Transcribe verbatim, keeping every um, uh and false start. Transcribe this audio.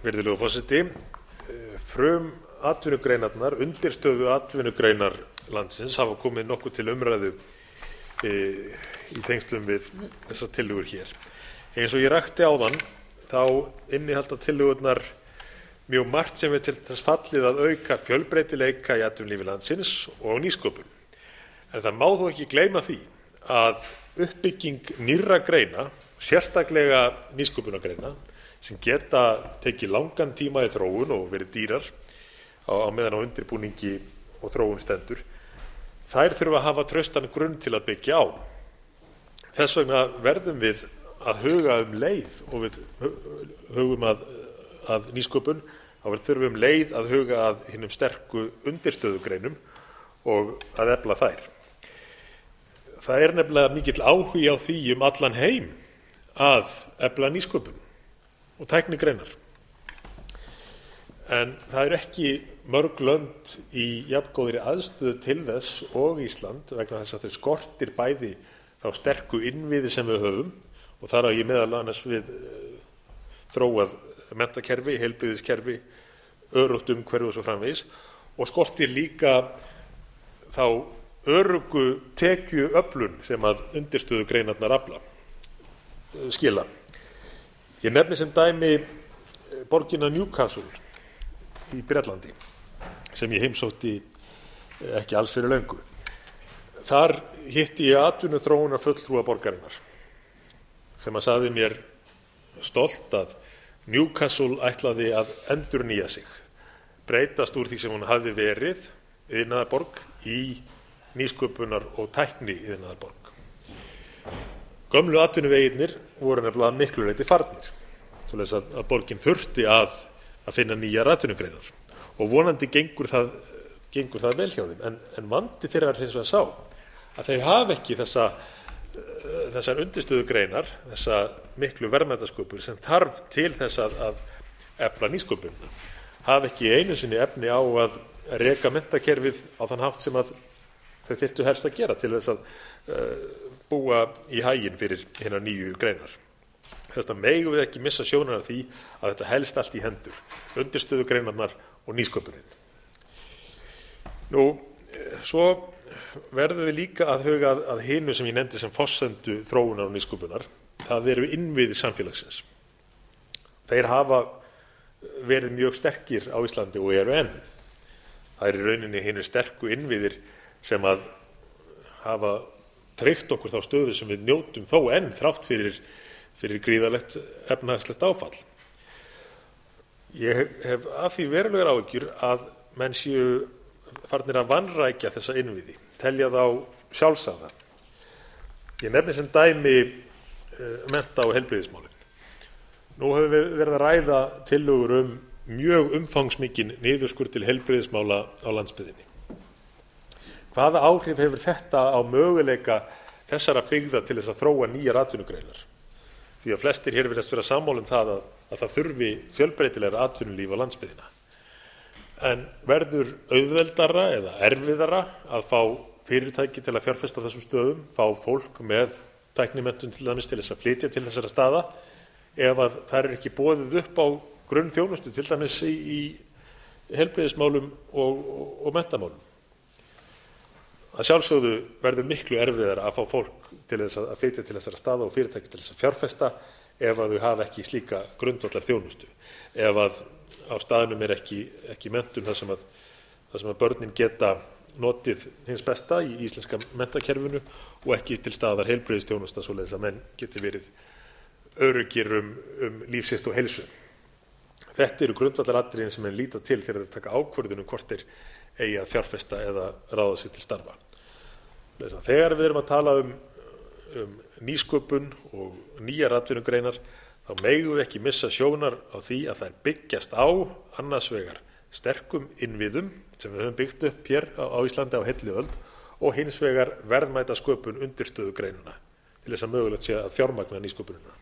Virðulegur forseti. Frum atvinnugreinarnar, undirstöðu atvinnugreinar landsins hafa komið nokkuð til umræðu e, í tengslum við þessar tillögur hér. Eins og ég rakti áðan, þá innihalda tillögurnar mjög margt sem er til þess fallið að auka fjölbreytileika í atvinnulífi landsins og nýsköpun. En það má þó ekki gleyma því að uppbygging nýrra greina, sérstaklega nýsköpunargreina, sem geta tekið langan tíma í þróun og verið dýrar á, á meðan á undirbúningi og þróun stendur, þær þurfa að hafa traustan grunn til að byggja á. Þess vegna verðum við að huga um leið og við hugum að, að nýsköpun, þá þurfum um leið að huga að hinum sterku undirstöðugreinum og að efla þær. Það er nefnilega mikill áhugi á því um allan heim að efla nýsköpun og tæknigreinar. En það eru ekki mörg lönd í jafngóðri aðstöðu til þess og Ísland vegna þess að þau skortir bæði þá sterku innviði sem við höfum og þar á ég meðal annars við þróað menntakerfi, heilbrigðiskerfi, öruggt umhverfi og svo framvegis og skortir líka þá öruggu tekjuöflun sem að undirstöðu greinarnar afla, skila. Ég nefni sem dæmi borgina Newcastle í Bretlandi sem ég heimsótti ekki alls fyrir löngu. Þar hitti ég atvinnuþróunarfulltrúa borgarinnar sem að sagði mér stolt að Newcastle ætlaði að endurnýja sig, breytast úr því sem hún hafði verið iðnaðarborg í nýsköpunar og tækni iðnaðarborg. Gömlu atvinnuvegirnir voru nefnilega miklu leyti farnir, svoleiðis að, að borgin þurfti að, að finna nýjar atvinnugreinar og vonandi gengur það, gengur það vel hjá þeim. En, en vandi þeirra er hins vegar sá að þau hafa ekki þessa, þessar undirstöðugreinar, þessa miklu verðmætasköpur sem þarf til þess að, að efla nýsköpunina. Hafa ekki einu sinni efni á að reka menntakerfið á þann hátt sem að þau þyrftu helst að gera til þess að uh, búa í haginn fyrir hinar nýju greinar. Þess vegna megum við ekki missa sjónar af því að þetta helst allt í hendur, undirstöðugreinarnar og nýsköpunin. Nú, svo verðum við líka að huga að, að hinu sem ég nefndi sem forsendu þróunar og nýsköpunar, það eru innviðir samfélagsins. Þeir hafa verið mjög sterkir á Íslandi og eru enn. Það er í rauninni hinir sterku innviðir sem að hafa tryggt okkur þá stöðu sem við njótum þó enn þrátt fyrir, fyrir gríðarlegt efnahagslegt áfall. Ég hef af því verulegar áhyggjur að menn séu farnir að vanrækja þessa innviði, telja þá sjálfsagða. Ég nefni sem dæmi uh, mennta- og heilbrigðismálin. Nú höfum við verið að ræða tillögur um mjög umfangsmikinn niðurskurð til heilbrigðismála á landsbyggðinni. Hvaða áhrif hefur þetta á möguleika þessara byggða til þess að þróa nýjar atvinnugreinar? Því að flestir hér virðast vera sammála um það að, að það þurfi fjölbreytilegra atvinnulíf á landsbyggðina. En verður auðveldara eða erfiðara að fá fyrirtæki til að fjárfesta á þessum stöðum, fá fólk með tæknimenntun til dæmis til þess að flytja til þessara staða, ef að það er ekki boðið upp á grunnþjónustu til dæmis í, í heilbrigðismálum og, og, og menntamálum? Að sjálfsögðu verður miklu erfiðara að fá fólk til þess að flytja til þessara staða og fyrirtæki til þess að fjárfesta ef að þau hafa ekki slíka grundvallar þjónustu. Ef að á staðnum er ekki, ekki menntun þar sem, að, þar sem að börnin geta notið hins besta í íslenska menntakerfinu og ekki til staðar heilbrigðisþjónusta svoleiðis að menn geti verið öruggir um, um líf sitt og heilsu. Þetta eru grundvallaratriðin sem menn líta til þegar þeir taka ákvörðun um hvort þeir eigi að fjárfesta eða ráða sig til starfa. Þegar við erum að tala um, um nýsköpun og nýjar atvinnugreinar, þá megum við ekki missa sjónar á því að þær byggjast á annars vegar sterkum innviðum sem við höfum byggt upp hér á, á Íslandi á heilli öld og hins vegar verðmætasköpun undirstöðugreinana til þess að mögulegt sé að fjármagna nýsköpunina.